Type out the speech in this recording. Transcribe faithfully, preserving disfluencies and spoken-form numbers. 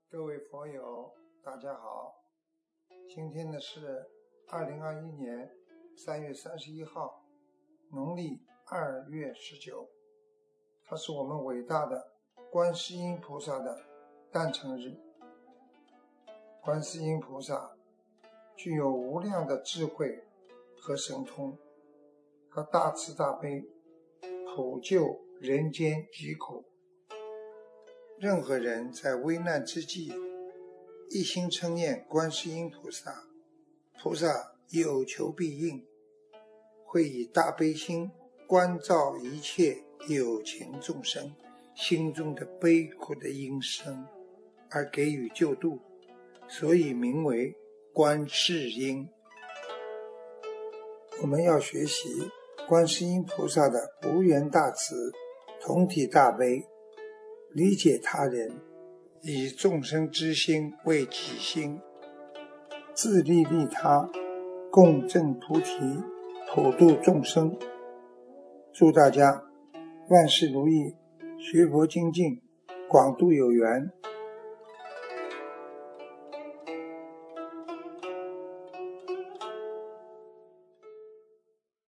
各位佛友，大家好。今天呢是二零二一年三月三十一号，农历二月十九，它是我们伟大的观世音菩萨的诞辰日。观世音菩萨具有无量的智慧和神通，他大慈大悲，普救人间疾苦。任何人在危难之际一心称念观世音菩萨，菩萨有求必应，会以大悲心关照一切有情众生心中的悲苦的因生，而给予救度，所以名为观世音。我们要学习观世音菩萨的无缘大慈，同体大悲，理解他人，以众生之心为己心，自利利他，共振菩提，普度众生。祝大家万事如意，学佛精进，广度有缘。